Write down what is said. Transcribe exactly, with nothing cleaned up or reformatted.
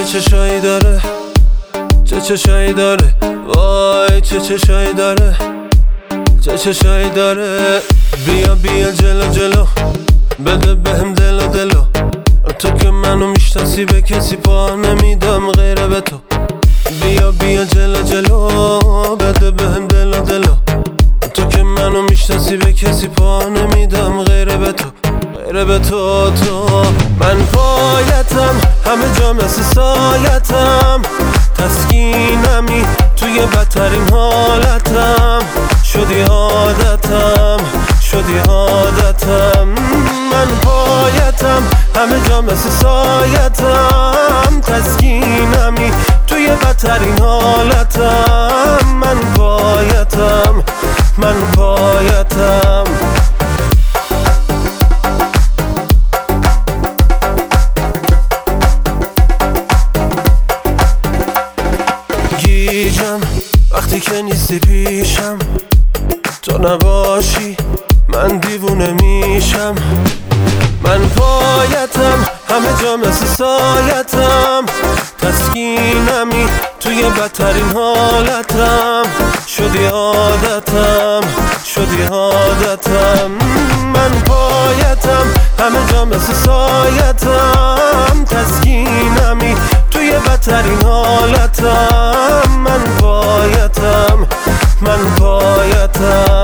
چه چشایی داره، چه چشایی داره، وای چه چشایی داره، چه چشایی داره. بیا بیا جلو جلو، بده بهم دلو دلو. تو که منو میشناسی به کسی پا نمیدم غیر به تو. بیا بیا جلو جلو، بده بهم دلو دلو. تو که منو میشناسی به کسی پا نمیدم غیر به تو، غیر به تو. تو من پایتم، همه جا مثل سایتم، تسکینمی توی بدترین حالتم. شدی عادتم، شدی عادتم. من پایتم، همه جا مثل سایتم، تسکینمی توی بدترین حالتم. من پایتم، من پایتم. گیجم وقتی که نیستی پیشم، تو نباشی من دیوونه میشم. من پایتم، همه جا مثل سایتم، تسکینمی توی بدترین حالتم. شدی عادتم، شدی عادتم. من پایتم، همه جا مثل سایتم، تسکینمی توی بدترین حالتم. من پایتم، من پایتم.